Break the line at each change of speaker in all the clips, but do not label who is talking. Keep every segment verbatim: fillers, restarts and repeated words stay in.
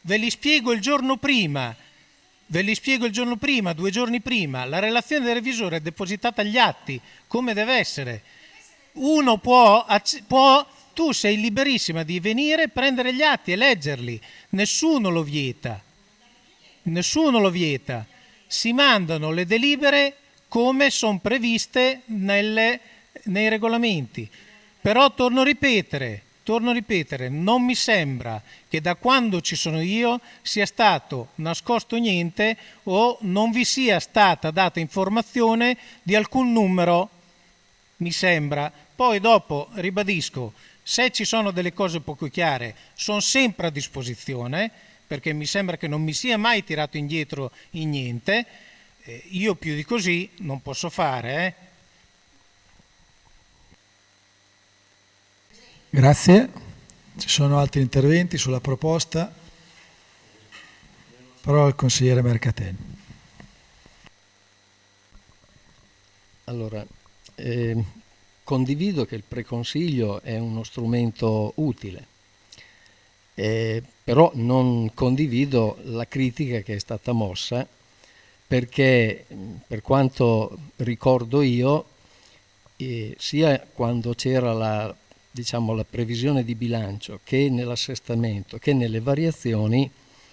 ve li spiego il giorno prima, ve li spiego il giorno prima, due giorni prima, la relazione del revisore è depositata agli atti, come deve essere. Uno può, può tu sei liberissima di venire, prendere gli atti e leggerli, nessuno lo vieta, nessuno lo vieta. Si mandano le delibere come sono previste nelle, nei regolamenti. Però torno a ripetere, torno a ripetere, non mi sembra che da quando ci sono io sia stato nascosto niente o non vi sia stata data informazione di alcun numero, mi sembra. Poi dopo, ribadisco, se ci sono delle cose poco chiare, sono sempre a disposizione, perché mi sembra che non mi sia mai tirato indietro in niente. Eh, io più di così non posso fare. Eh.
Grazie. Ci sono altri interventi sulla proposta? Parola al consigliere Mercateni.
Allora, eh, condivido che il preconsiglio è uno strumento utile. Eh, però non condivido la critica che è stata mossa, perché per quanto ricordo io, eh, sia quando c'era la, diciamo, la previsione di bilancio che nell'assestamento che nelle variazioni,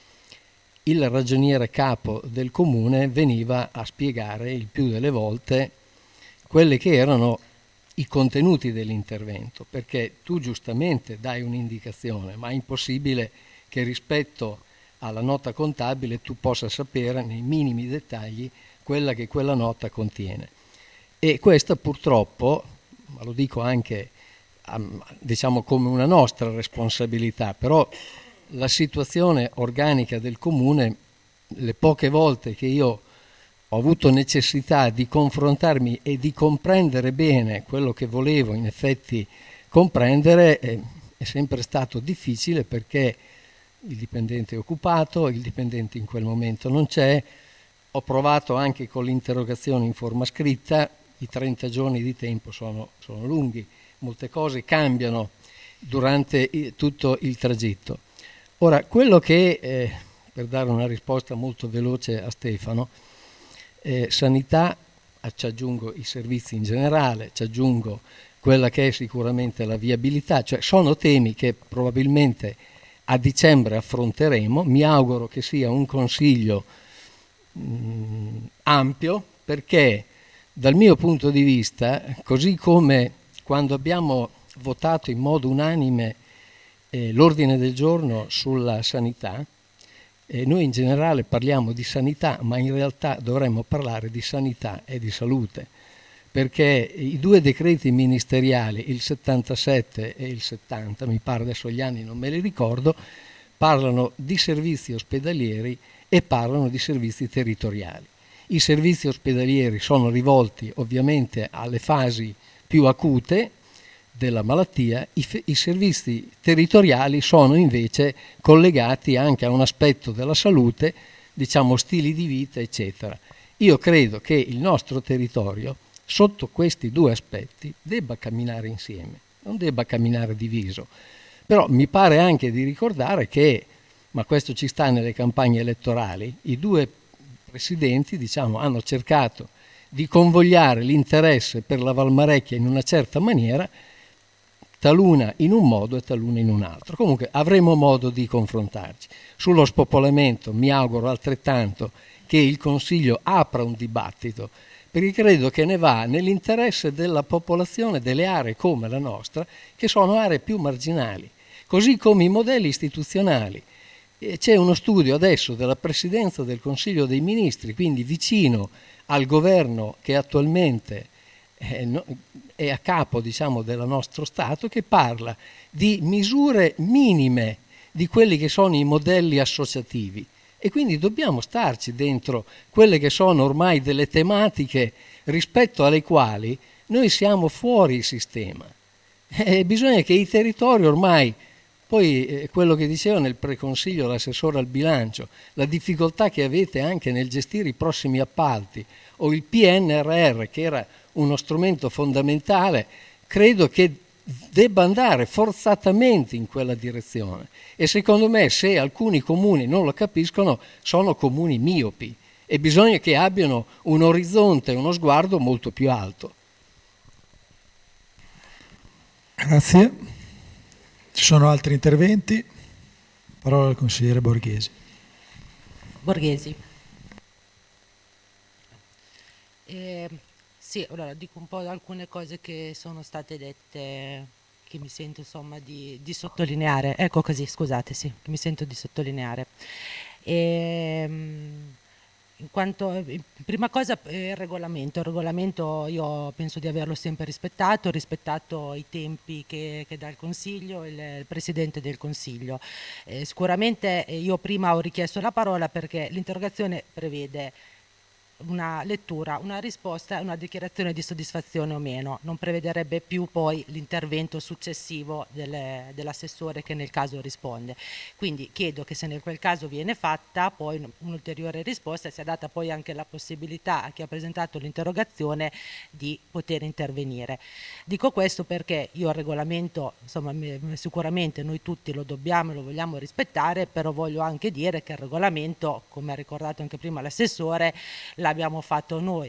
il ragioniere capo del comune veniva a spiegare il più delle volte quelli che erano i contenuti dell'intervento, perché tu giustamente dai un'indicazione, ma è impossibile che rispetto alla nota contabile tu possa sapere nei minimi dettagli quella che quella nota contiene. E questa purtroppo, ma lo dico anche diciamo come una nostra responsabilità, però la situazione organica del comune, le poche volte che io ho avuto necessità di confrontarmi e di comprendere bene quello che volevo in effetti comprendere, eh, è sempre stato difficile, perché il dipendente è occupato, il dipendente in quel momento non c'è. Ho provato anche con l'interrogazione in forma scritta, i trenta giorni di tempo sono, sono lunghi, molte cose cambiano durante il, tutto il tragitto. Ora, quello che, eh, per dare una risposta molto veloce a Stefano, Eh, sanità, ci aggiungo i servizi in generale, ci aggiungo quella che è sicuramente la viabilità, cioè sono temi che probabilmente a dicembre affronteremo. Mi auguro che sia un consiglio mh, ampio, perché dal mio punto di vista, così come quando abbiamo votato in modo unanime eh, l'ordine del giorno sulla sanità, E noi in generale parliamo di sanità, ma in realtà dovremmo parlare di sanità e di salute, perché i due decreti ministeriali, il settantasette e il settanta, mi pare, adesso gli anni non me li ricordo, parlano di servizi ospedalieri e parlano di servizi territoriali. I servizi ospedalieri sono rivolti ovviamente alle fasi più acute della malattia, i, i servizi territoriali sono invece collegati anche a un aspetto della salute, diciamo stili di vita, eccetera. Io credo che il nostro territorio, sotto questi due aspetti, debba camminare insieme, non debba camminare diviso. Però mi pare anche di ricordare che, ma questo ci sta nelle campagne elettorali, i due presidenti, diciamo, hanno cercato di convogliare l'interesse per la Valmarecchia in una certa maniera, taluna in un modo e taluna in un altro. Comunque avremo modo di confrontarci. Sullo spopolamento mi auguro altrettanto che il Consiglio apra un dibattito, perché credo che ne va nell'interesse della popolazione delle aree come la nostra, che sono aree più marginali, così come i modelli istituzionali. E c'è uno studio adesso della Presidenza del Consiglio dei Ministri, quindi vicino al governo che attualmente è, no, è a capo, diciamo, del nostro Stato, che parla di misure minime di quelli che sono i modelli associativi, e quindi dobbiamo starci dentro quelle che sono ormai delle tematiche rispetto alle quali noi siamo fuori sistema. E bisogna che i territori ormai, poi eh, quello che diceva nel preconsiglio l'assessore al bilancio, la difficoltà che avete anche nel gestire i prossimi appalti, o il P N R R, che era uno strumento fondamentale, credo che debba andare forzatamente in quella direzione. E secondo me, se alcuni comuni non lo capiscono, sono comuni miopi e bisogna che abbiano un orizzonte, uno sguardo molto più alto.
Grazie. Ci sono altri interventi? Parola al consigliere Borghesi.
Borghesi. Eh, sì, allora dico un po' alcune cose che sono state dette, che mi sento insomma di, di sottolineare. Ecco così, scusate, sì, che mi sento di sottolineare. Ehm, In quanto, in prima cosa, il regolamento. Il regolamento io penso di averlo sempre rispettato, ho rispettato i tempi che, che dà il Consiglio, il, il Presidente del Consiglio. Eh, sicuramente io prima ho richiesto la parola perché l'interrogazione prevede una lettura, una risposta e una dichiarazione di soddisfazione o meno, non prevederebbe più poi l'intervento successivo del, dell'assessore che nel caso risponde. Quindi chiedo che se nel quel caso viene fatta poi un'ulteriore risposta e sia data poi anche la possibilità a chi ha presentato l'interrogazione di poter intervenire. Dico questo perché io il regolamento, insomma, sicuramente noi tutti lo dobbiamo e lo vogliamo rispettare, però voglio anche dire che il regolamento, come ha ricordato anche prima l'assessore, l'abbiamo fatto noi.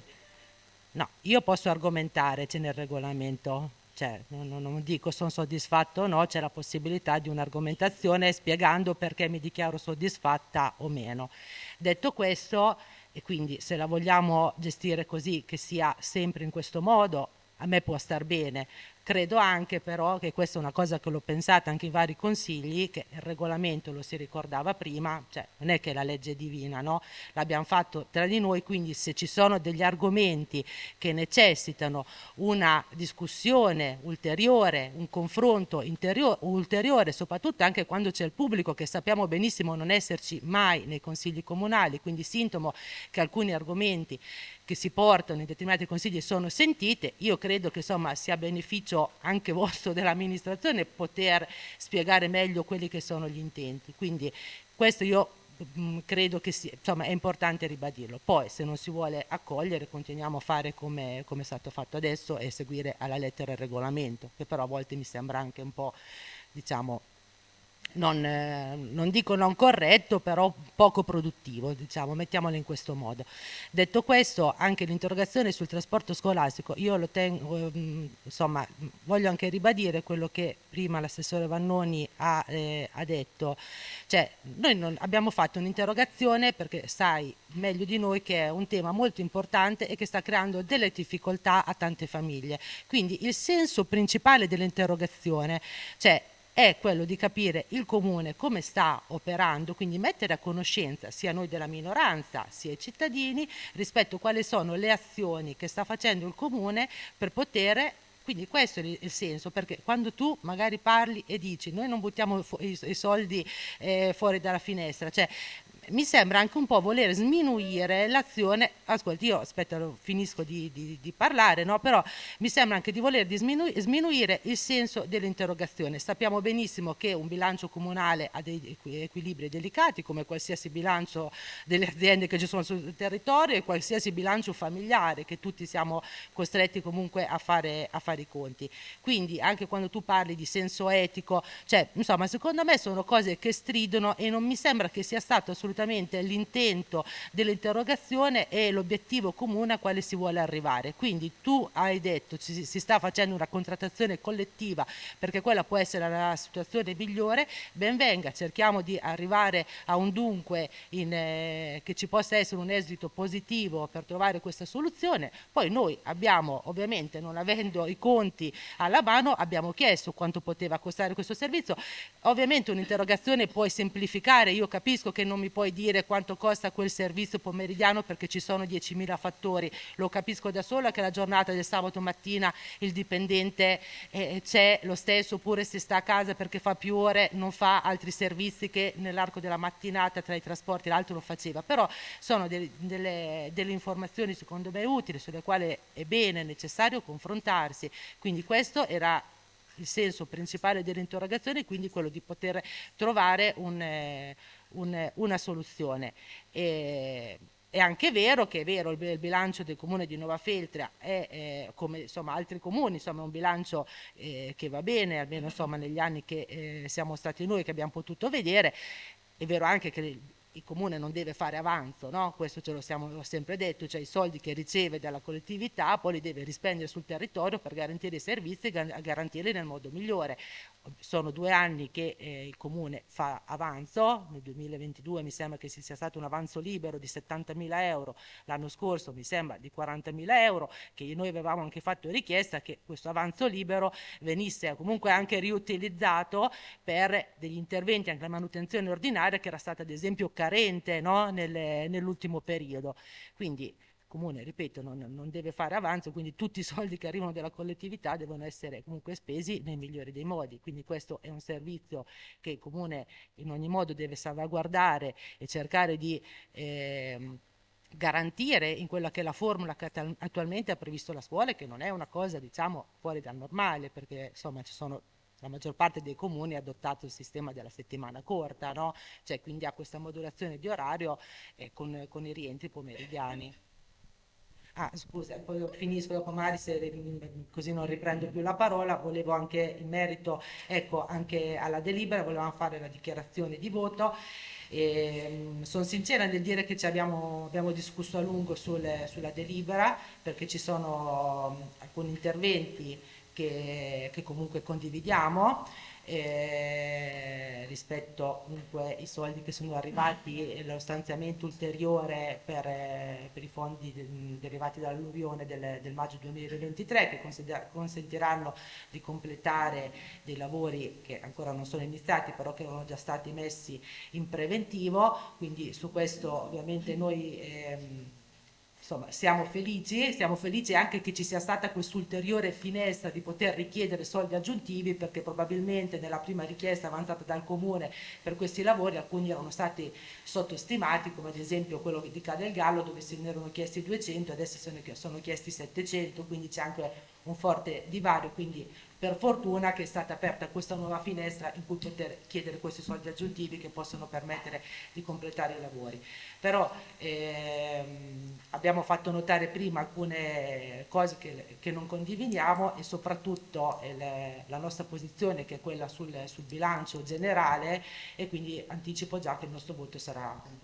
No, io posso argomentare, c'è nel regolamento, cioè non, non dico sono soddisfatto o no, c'è la possibilità di un'argomentazione spiegando perché mi dichiaro soddisfatta o meno. Detto questo, e quindi se la vogliamo gestire così, che sia sempre in questo modo, a me può star bene. Credo anche però che questa è una cosa che l'ho pensata anche in vari consigli, che il regolamento lo si ricordava prima, cioè non è che è la legge divina, no? L'abbiamo fatto tra di noi, quindi se ci sono degli argomenti che necessitano una discussione ulteriore, un confronto interiore, ulteriore, soprattutto anche quando c'è il pubblico, che sappiamo benissimo non esserci mai nei consigli comunali, quindi sintomo che alcuni argomenti che si portano in determinati consigli sono sentite, io credo che insomma sia beneficio anche vostro dell'amministrazione poter spiegare meglio quelli che sono gli intenti. Quindi questo io mh, credo che sia, insomma, è importante ribadirlo. Poi se non si vuole accogliere continuiamo a fare come, come è stato fatto adesso e seguire alla lettera il regolamento, che però a volte mi sembra anche un po', diciamo, Non, eh, non dico non corretto, però poco produttivo, diciamo, mettiamolo in questo modo. Detto questo, anche l'interrogazione sul trasporto scolastico, io lo tengo, ehm, insomma, voglio anche ribadire quello che prima l'assessore Vannoni ha, eh, ha detto, cioè noi non, abbiamo fatto un'interrogazione perché sai meglio di noi che è un tema molto importante e che sta creando delle difficoltà a tante famiglie. Quindi il senso principale dell'interrogazione, cioè è quello di capire il comune come sta operando, quindi mettere a conoscenza sia noi della minoranza sia i cittadini rispetto a quali sono le azioni che sta facendo il comune per poter. Quindi questo è il senso, perché quando tu magari parli e dici noi non buttiamo i, i soldi eh, fuori dalla finestra, cioè mi sembra anche un po' voler sminuire l'azione. Ascolti, io aspetta, finisco di, di, di parlare, no? Però mi sembra anche di voler di sminu- sminuire il senso dell'interrogazione. Sappiamo benissimo che un bilancio comunale ha dei equilibri delicati, come qualsiasi bilancio delle aziende che ci sono sul territorio e qualsiasi bilancio familiare, che tutti siamo costretti comunque a fare, a fare i conti. Quindi anche quando tu parli di senso etico, cioè, insomma, secondo me sono cose che stridono e non mi sembra che sia stato assolutamente l'intento dell'interrogazione e l'obiettivo comune a quale si vuole arrivare. Quindi tu hai detto ci, si sta facendo una contrattazione collettiva perché quella può essere la situazione migliore, ben venga, cerchiamo di arrivare a un dunque in, eh, che ci possa essere un esito positivo per trovare questa soluzione. Poi noi abbiamo, ovviamente non avendo i conti alla mano, abbiamo chiesto quanto poteva costare questo servizio. Ovviamente un'interrogazione puoi semplificare, io capisco che non mi puoi dire quanto costa quel servizio pomeridiano perché ci sono diecimila fattori, lo capisco da sola che la giornata del sabato mattina il dipendente eh, c'è lo stesso, oppure se sta a casa perché fa più ore non fa altri servizi che nell'arco della mattinata tra i trasporti l'altro lo faceva, però sono delle, delle, delle informazioni secondo me utili sulle quali è bene, è necessario confrontarsi, quindi questo era il senso principale dell'interrogazione, quindi quello di poter trovare un, eh, un, una soluzione. E È anche vero che è vero, il bilancio del comune di Novafeltria è eh, come insomma, altri comuni, insomma, un bilancio eh, che va bene, almeno insomma, negli anni che eh, siamo stati noi, che abbiamo potuto vedere. È vero anche che il comune non deve fare avanzo, no? Questo ce lo siamo l'ho sempre detto, cioè i soldi che riceve dalla collettività poi li deve rispendere sul territorio per garantire i servizi e garantirli nel modo migliore. Sono due anni che eh, il comune fa avanzo, nel duemilaventidue mi sembra che ci sia stato un avanzo libero di settantamila euro, l'anno scorso mi sembra di quarantamila euro, che noi avevamo anche fatto richiesta che questo avanzo libero venisse comunque anche riutilizzato per degli interventi, anche la manutenzione ordinaria che era stata ad esempio carente, no? Nelle, nell'ultimo periodo. Quindi il comune, ripeto, non, non deve fare avanzo, quindi tutti i soldi che arrivano dalla collettività devono essere comunque spesi nel migliore dei modi. Quindi questo è un servizio che il comune in ogni modo deve salvaguardare e cercare di eh, garantire in quella che è la formula che attualmente ha previsto la scuola, che non è una cosa diciamo fuori dal normale, perché insomma ci sono la maggior parte dei comuni ha adottato il sistema della settimana corta, no? Cioè, quindi ha questa modulazione di orario eh, con, con i rientri pomeridiani. Ah, scusa, poi finisco dopo magari se così non riprendo più la parola, volevo anche in merito, ecco, anche alla delibera, volevamo fare la dichiarazione di voto. E, sono sincera nel dire che ci abbiamo, abbiamo discusso a lungo sul, sulla delibera perché ci sono alcuni interventi che, che comunque condividiamo. Eh, rispetto comunque ai soldi che sono arrivati e lo stanziamento ulteriore per, eh, per i fondi de, derivati dall'alluvione del, del maggio duemilaventitré che consentiranno di completare dei lavori che ancora non sono iniziati però che erano già stati messi in preventivo, quindi su questo ovviamente noi ehm, insomma, siamo felici, siamo felici anche che ci sia stata quest'ulteriore finestra di poter richiedere soldi aggiuntivi perché probabilmente nella prima richiesta avanzata dal Comune per questi lavori alcuni erano stati sottostimati, come ad esempio quello di Ca del Gallo dove se ne erano chiesti duecento, adesso se ne sono chiesti settecento, quindi c'è anche un forte divario, quindi per fortuna che è stata aperta questa nuova finestra in cui poter chiedere questi soldi aggiuntivi che possono permettere di completare i lavori. Però ehm, abbiamo fatto notare prima alcune cose che, che non condividiamo e soprattutto il, la nostra posizione che è quella sul, sul bilancio generale e quindi anticipo già che il nostro voto sarà contrario.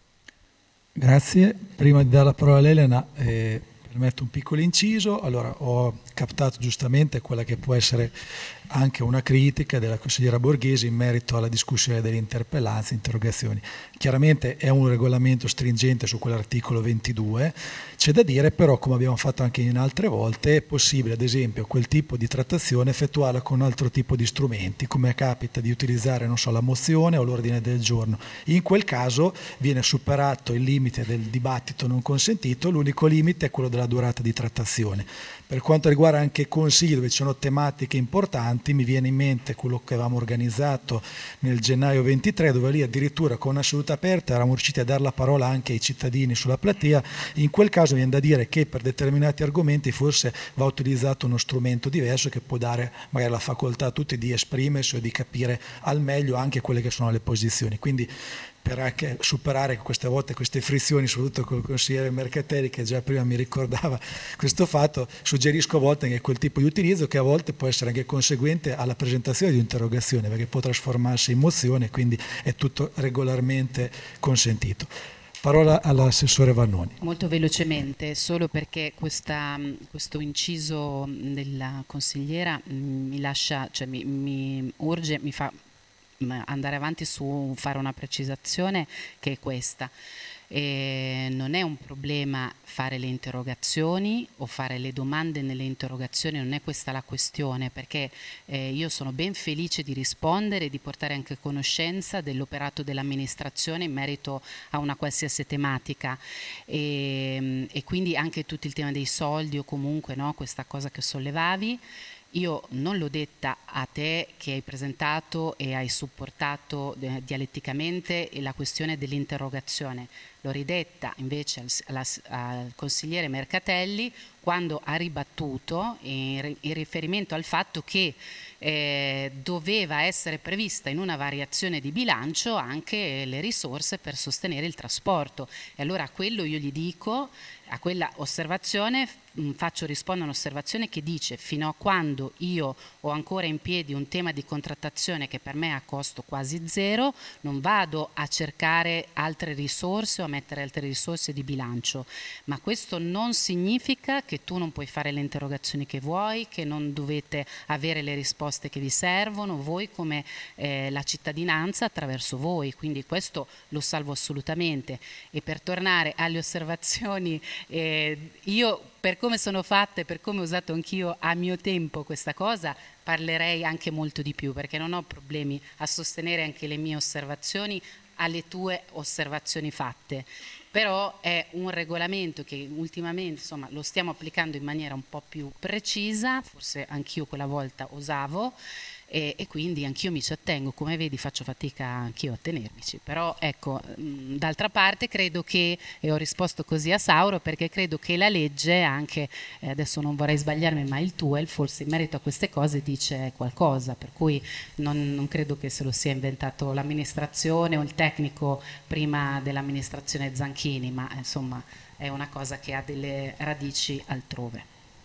Grazie. Prima di dare la parola a Elena, eh, permetto un piccolo inciso. Allora, ho captato giustamente quella che può essere anche una critica della consigliera Borghesi in merito alla discussione delle interpellanze e interrogazioni. Chiaramente è un regolamento stringente su quell'articolo ventidue, c'è da dire però, come abbiamo fatto anche in altre volte, è possibile ad esempio quel tipo di trattazione effettuarla con un altro tipo di strumenti, come capita di utilizzare, non so, la mozione o l'ordine del giorno. In quel caso viene superato il limite del dibattito non consentito, l'unico limite è quello della durata di trattazione. Per quanto riguarda anche consigli dove ci sono tematiche importanti, mi viene in mente quello che avevamo organizzato nel gennaio ventitré, dove lì addirittura con una seduta aperta eravamo riusciti a dare la parola anche ai cittadini sulla platea. In quel caso viene da dire che per determinati argomenti forse va utilizzato uno strumento diverso che può dare magari la facoltà a tutti di esprimersi o di capire al meglio anche quelle che sono le posizioni. Quindi per anche superare queste volte queste frizioni, soprattutto col consigliere Mercatelli che già prima mi ricordava questo fatto, suggerisco a volte anche quel tipo di utilizzo che a volte può essere anche conseguente alla presentazione di un'interrogazione perché può trasformarsi in mozione, quindi è tutto regolarmente consentito. Parola all'assessore Vannoni.
Molto velocemente, solo perché questa, questo inciso della consigliera mi lascia, cioè mi, mi urge, mi fa andare avanti su fare una precisazione che è questa. E non è un problema fare le interrogazioni o fare le domande nelle interrogazioni, non è questa la questione, perché eh, io sono ben felice di rispondere e di portare anche conoscenza dell'operato dell'amministrazione in merito a una qualsiasi tematica e, e quindi anche tutto il tema dei soldi o comunque no, questa cosa che sollevavi. Io non l'ho detta a te che hai presentato e hai supportato eh, dialetticamente la questione dell'interrogazione, l'ho ridetta invece al, alla, al consigliere Mercatelli quando ha ribattuto in, in riferimento al fatto che eh, doveva essere prevista in una variazione di bilancio anche le risorse per sostenere il trasporto. E allora a quello io gli dico, a quella osservazione mh, faccio rispondere un'osservazione che dice: fino a quando io ho ancora in piedi un tema di contrattazione che per me ha costo quasi zero, non vado a cercare altre risorse o a mettere altre risorse di bilancio, ma questo non significa che tu non puoi fare le interrogazioni che vuoi, che non dovete avere le risposte che vi servono, voi come eh, la cittadinanza attraverso voi, quindi questo lo salvo assolutamente. E per tornare alle osservazioni, eh, io per come sono fatte, per come ho usato anch'io a mio tempo questa cosa, parlerei anche molto di più, perché non ho problemi a sostenere anche le mie osservazioni alle tue osservazioni fatte. Però è un regolamento che ultimamente, insomma, lo stiamo applicando in maniera un po' più precisa, forse anch'io quella volta osavo, e, e quindi anch'io mi ci attengo. Come vedi faccio fatica anch'io a tenermici, però ecco, mh, d'altra parte credo che, e ho risposto così a Sauro, perché credo che la legge anche, eh, adesso non vorrei sbagliarmi, ma il T U E L forse in merito a queste cose dice qualcosa, per cui non, non credo che se lo sia inventato l'amministrazione o il tecnico prima dell'amministrazione Zanchini, ma insomma è una cosa che ha delle radici altrove.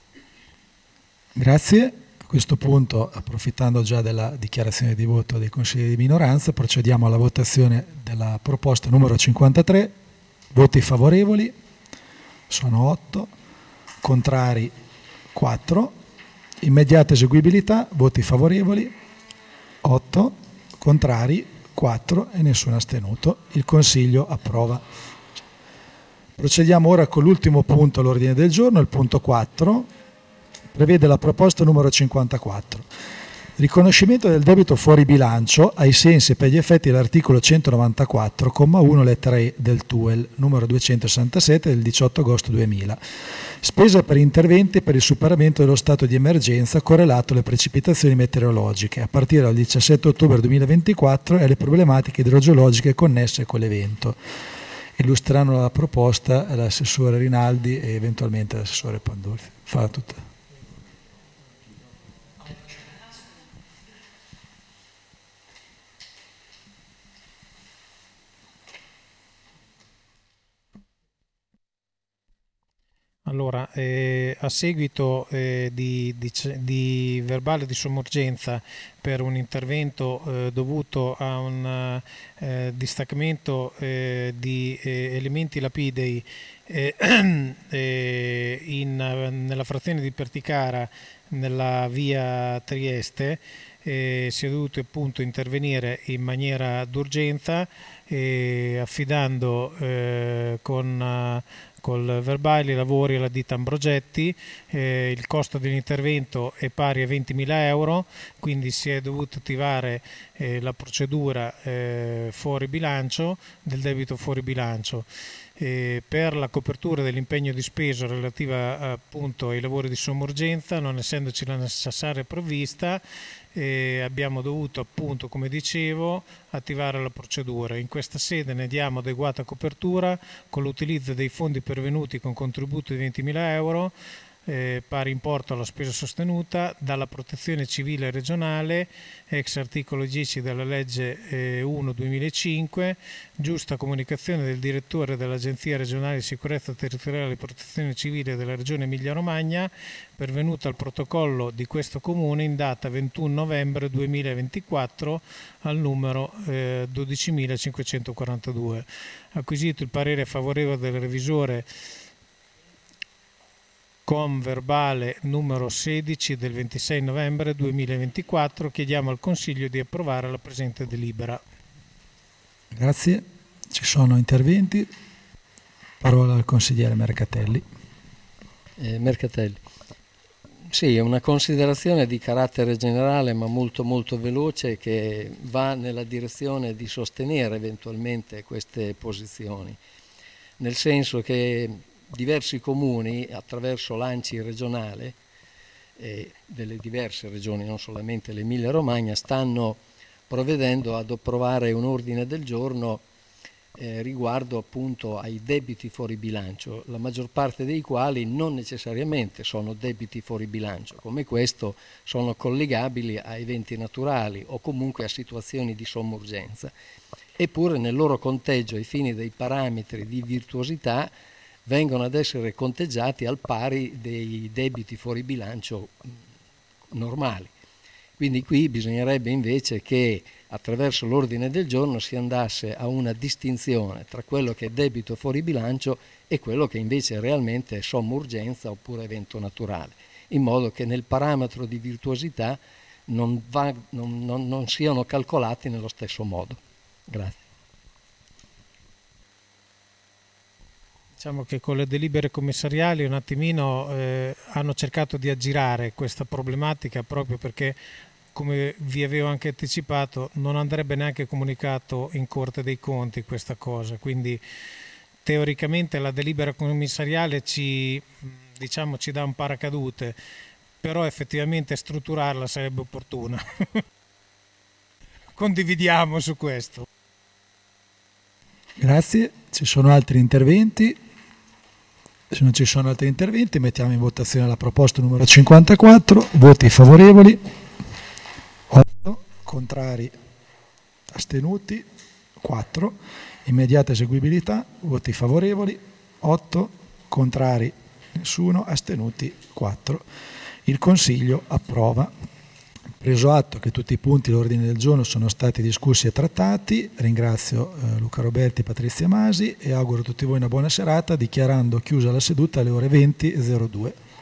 Grazie. A questo punto, approfittando già della dichiarazione di voto dei consigli di minoranza, procediamo alla votazione della proposta numero cinquantatré. Voti favorevoli sono otto, contrari quattro, immediata eseguibilità, voti favorevoli otto, contrari quattro e nessuno astenuto. Il Consiglio approva. Procediamo ora con l'ultimo punto all'ordine del giorno, il punto quattro. Prevede la proposta numero cinquantaquattro. Riconoscimento del debito fuori bilancio ai sensi e per gli effetti dell'articolo centonovantaquattro, comma uno, lettera E del T U E L, numero duecentosessantasette del diciotto agosto duemila. Spesa per interventi per il superamento dello stato di emergenza correlato alle precipitazioni meteorologiche a partire dal diciassette ottobre duemilaventiquattro e alle problematiche idrogeologiche connesse con l'evento. Illustreranno la proposta l'assessore Rinaldi e eventualmente l'assessore Pandolfi. Fa tutta.
Allora, eh, a seguito eh, di, di, di verbale di sommergenza per un intervento eh, dovuto a un eh, distaccamento eh, di eh, elementi lapidei eh, eh, in, nella frazione di Perticara, nella via Trieste, eh, si è dovuto appunto intervenire in maniera d'urgenza eh, affidando eh, con col verbale i lavori alla ditta Ambrogetti. Eh, il costo dell'intervento è pari a ventimila euro, quindi si è dovuta attivare eh, la procedura eh, fuori bilancio, del debito fuori bilancio. Eh, per la copertura dell'impegno di spesa relativa appunto ai lavori di sommergenza, non essendoci la necessaria provvista, eh, abbiamo dovuto appunto, come dicevo, attivare la procedura. In questa sede ne diamo adeguata copertura con l'utilizzo dei fondi pervenuti con contributo di ventimila euro, eh, pari importo alla spesa sostenuta dalla Protezione Civile regionale, ex articolo dieci della legge eh, uno duemilacinque, giusta comunicazione del direttore dell'Agenzia regionale di sicurezza territoriale e protezione civile della regione Emilia-Romagna, pervenuta al protocollo di questo comune in data ventuno novembre duemilaventiquattro al numero eh, dodicimilacinquecentoquarantadue. Acquisito il parere favorevole del revisore con verbale numero sedici del ventisei novembre duemilaventiquattro, chiediamo al Consiglio di approvare la presente delibera.
Grazie. Ci sono interventi? Parola al consigliere Mercatelli.
Eh, Mercatelli. Sì, è una considerazione di carattere generale ma molto molto veloce che va nella direzione di sostenere eventualmente queste posizioni, nel senso che diversi comuni attraverso l'A N C I regionale eh, delle diverse regioni, non solamente l'Emilia Romagna, stanno provvedendo ad approvare un ordine del giorno eh, riguardo appunto ai debiti fuori bilancio, la maggior parte dei quali non necessariamente sono debiti fuori bilancio, come questo sono collegabili a eventi naturali o comunque a situazioni di somma urgenza, eppure nel loro conteggio ai fini dei parametri di virtuosità vengono ad essere conteggiati al pari dei debiti fuori bilancio normali. Quindi qui bisognerebbe invece che attraverso l'ordine del giorno si andasse a una distinzione tra quello che è debito fuori bilancio e quello che invece realmente è somma urgenza oppure evento naturale, in modo che nel parametro di virtuosità non, va, non, non, non siano calcolati nello stesso modo. Grazie.
Diciamo che con le delibere commissariali un attimino eh, hanno cercato di aggirare questa problematica, proprio perché, come vi avevo anche anticipato, non andrebbe neanche comunicato in Corte dei Conti questa cosa, quindi teoricamente la delibera commissariale ci, diciamo, ci dà un paracadute, però effettivamente strutturarla sarebbe opportuna. Condividiamo su questo.
Grazie, ci sono altri interventi? Se non ci sono altri interventi mettiamo in votazione la proposta numero cinquantaquattro, voti favorevoli, otto, contrari, astenuti, quattro, immediata eseguibilità, voti favorevoli, otto, contrari, nessuno, astenuti, quattro. Il Consiglio approva. Preso atto che tutti i punti dell'ordine del giorno sono stati discussi e trattati, ringrazio eh, Luca Roberti e Patrizia Masi e auguro a tutti voi una buona serata, dichiarando chiusa la seduta alle ore venti e zero due.